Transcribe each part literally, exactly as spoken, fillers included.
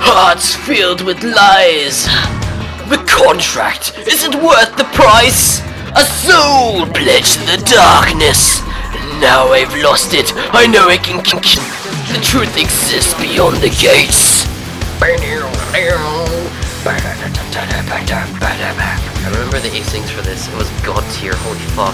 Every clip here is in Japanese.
hearts filled with lies. The contract, is it worth the price? A soul pledged to the darkness. Now I've lost it, I know I can kick. The truth exists beyond the gates. I remember the A-Sings for this, it was god tier, holy fuck.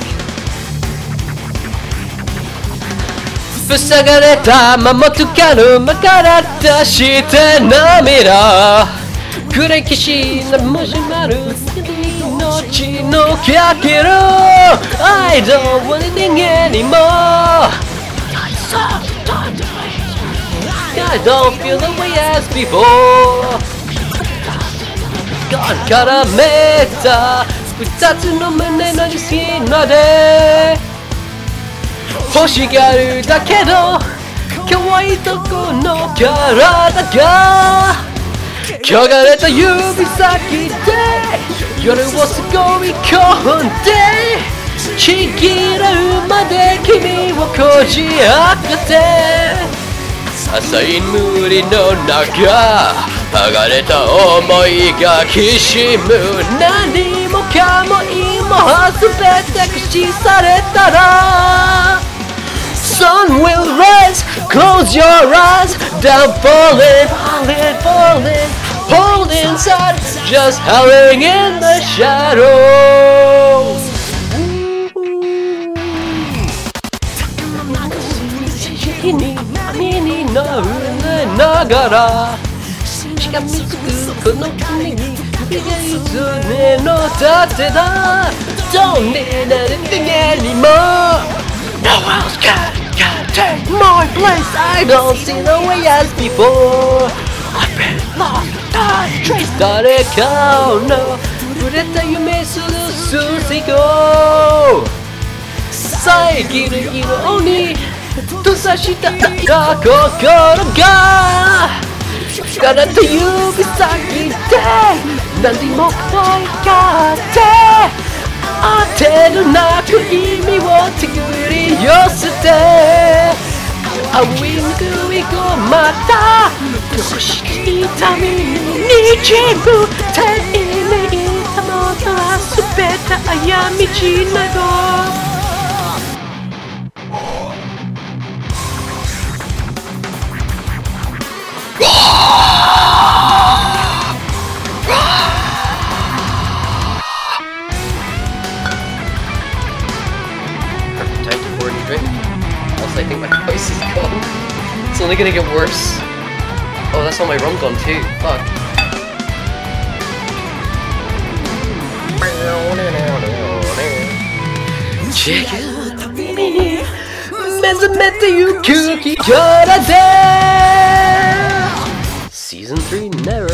塞がれたままとかのまから出して涙暗い騎士なもしまる命のかける I don't want anything anymore I don't feel the way as before ガンからめた二つの胸の自信まで欲しがるだけど可愛いとこの体が汚れた指先で夜をすごい込んでちぎれるまで君をこじ開けて浅い無理の中剥がれた想いがきしむ何もかも今すべて駆使されたらSun will rise, close your eyes, down falling, falling, falling, hold inside, just howling in the shadows. Nagara, しがみつくこの国に指がいつねの盾だ Don't need anything anymore.No else can, can take my place I don't see the way as before I've been lost, died, traced 誰かの触れた夢する筋を遮るように閉ざした心が疲れた指先で何も可愛がって当てるなく意味を手繰り寄せて青い拭いがまたどうして痛みにじむ手に握ったものは全て過ちなどI think my voice is gone. It's only gonna get worse. Oh, that's all my rum gone too. Fuck. Season three never.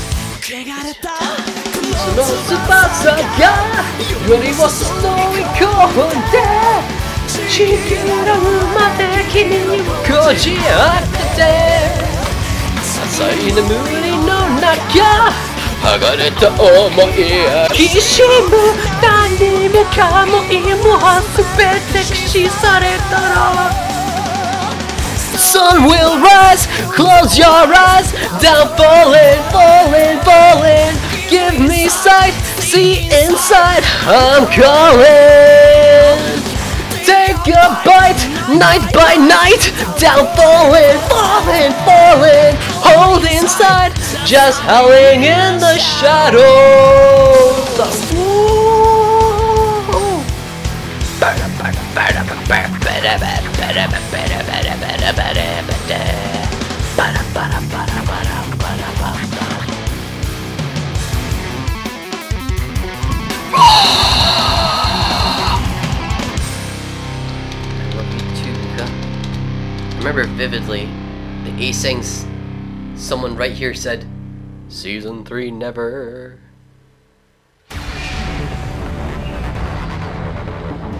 その翼がよりをそのい込んで地球のまで君をこじ開けて浅い眠りの中剥がれた想いやきしむ何もかも今は全て駆使されたら Sun will rise, close your eyes Down falling, falling, falling Give me sight, see inside I'm calling Take a bite, night by night Down falling, falling, falling Hold inside, just howling in the shadows I remember vividly the A-Sings, someone right here said, Season three never.